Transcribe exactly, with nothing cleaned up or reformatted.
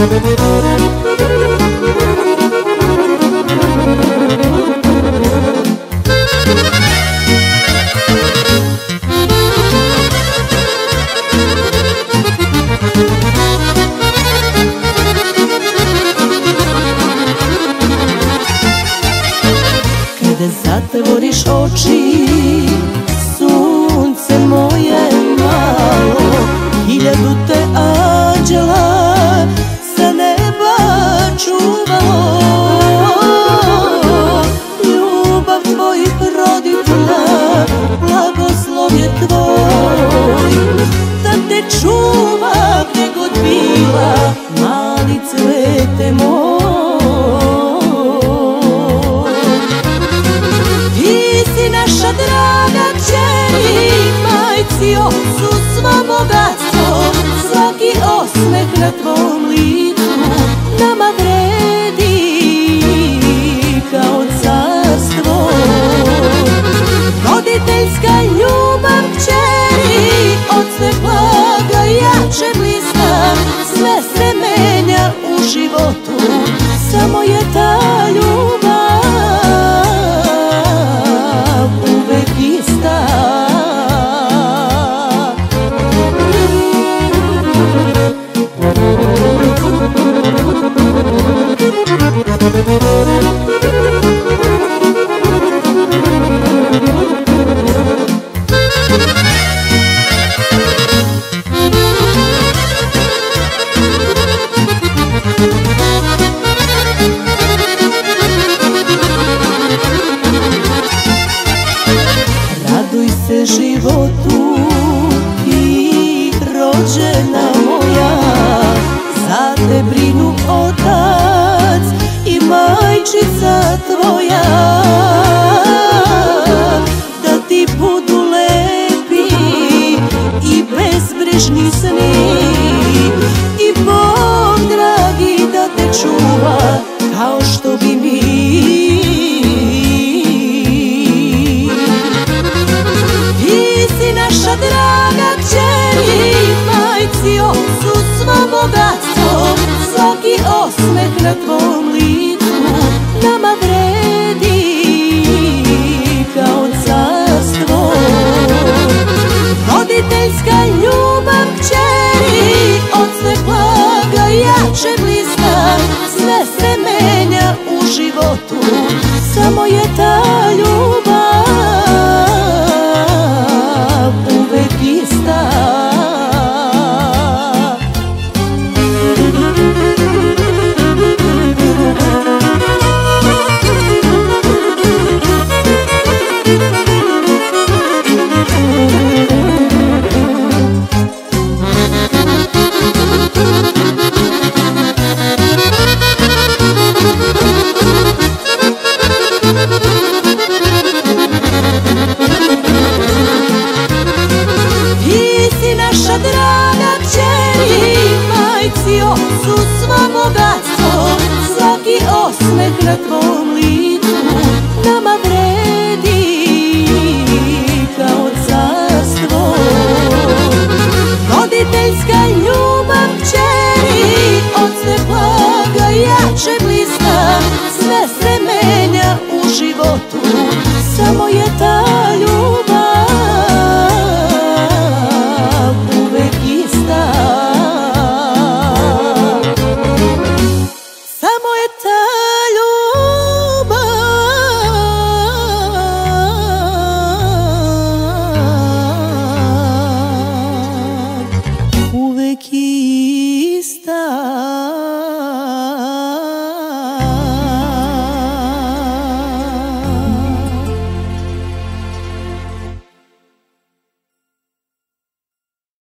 Kada zatvoriš oči, sunce moje malo, hiljadu te anđela sa neba čuvalo. Ljubav tvojih roditelja, blagoslov je tvoj, da te čuva gdje god bila, mali cvete moj. Naša draga kćeri, majci, ocu, svo bogatstvo, svaki osmeh na tvom licu nama vredi kao carstvo. Roditeljska ljubav kćeri, od sve blaga jače bliska, sve se menja u životu, samo je ta ljubav životu i rođena moja, za te brinu otac i majčica tvoja, da ti budu lepi i bezbrižni sni i Bog dragi da te čuva kao što bi mi. Naša draga kćeri, majci, ocu, svo bogatstvo, svaki osmeh na tvom licu nama vredi kao carstvo. Roditeljska ljubav kćeri, od sve blaga jače bliska, sve se menja u životu, samo je ta ljubav draga kćeri, majci, ocu, svo bogatstvo, svaki osmeh na tvom licu nama vredi kao carstvo. Roditeljska ljubav kćeri, od sve blaga jače bliska, sve se menja u životu, samo je ta ljubav samo je ta